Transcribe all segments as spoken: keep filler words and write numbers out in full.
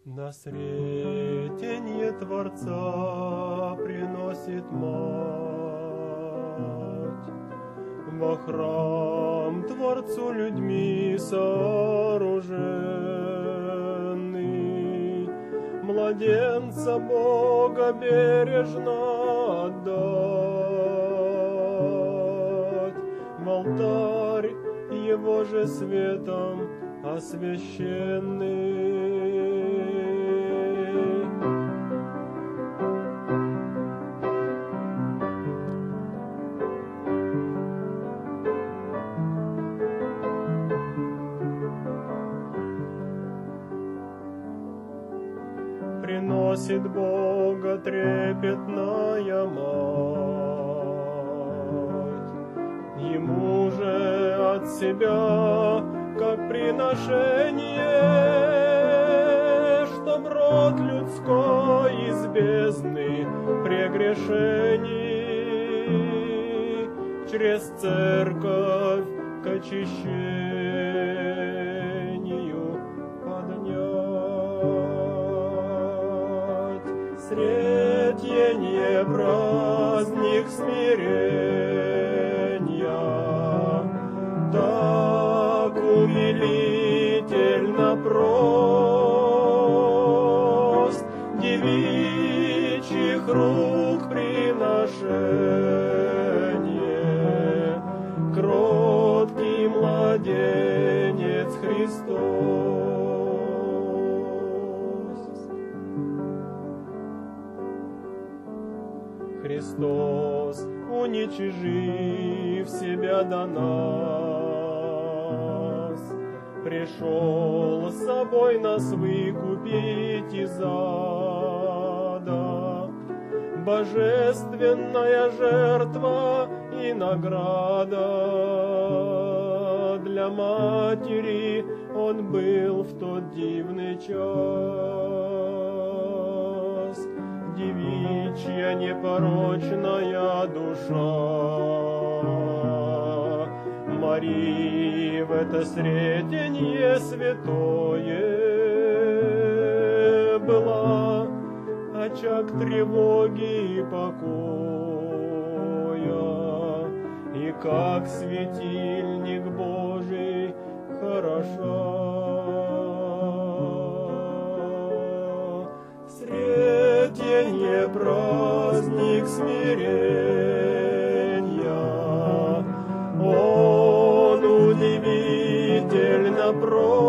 На сретенье Творца приносит мать во храм Творцу людьми сооруженный, младенца Бога бережно отдать, в алтарь Его же светом освященный. Приносит Бога трепетная мать, Ему же от себя, как приношение, чтоб род людской из бездны прегрешений через церковь к очищению поднять. Сретенье праздник смирения, так умилительно прост, девичьих рук приношение, кроткий младенец Христос. Христос, уничижив себя до нас, пришел с собой нас выкупить из ада. Божественная жертва и награда для матери Он был в тот дивный час. Девичья непорочная душа Марии в это сретенье святое была, очаг тревоги и покоя, и как светильник Божий хороша. Сретенье праздник смирения, он удивительно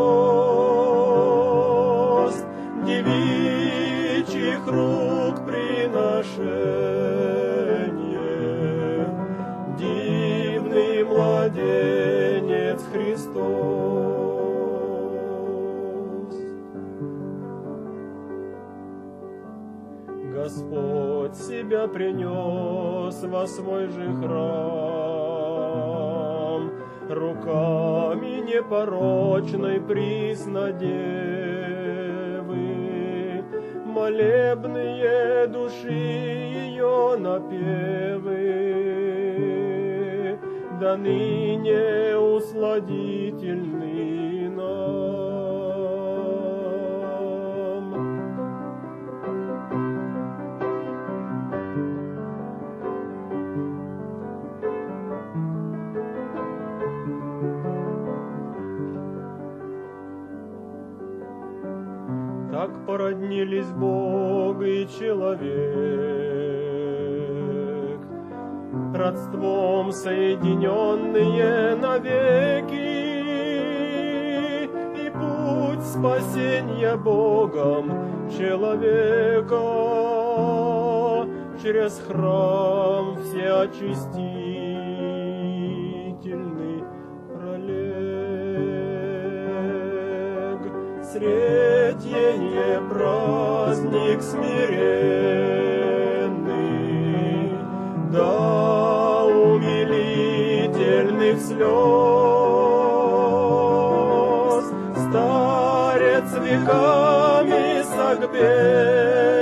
прост, девичьих рук приношение, дивный младенец Христос. Господь себя принес во свой же храм, руками непорочной Преснодевы, молебные души ее напевы, да ныне усладительны нам. Так породнились Бог и человек, родством соединенные навеки, и путь спасения Богом человека через храм всеочистительный пролег. Сретенье праздник смиренный, да умилительных слез, старец веками согбен,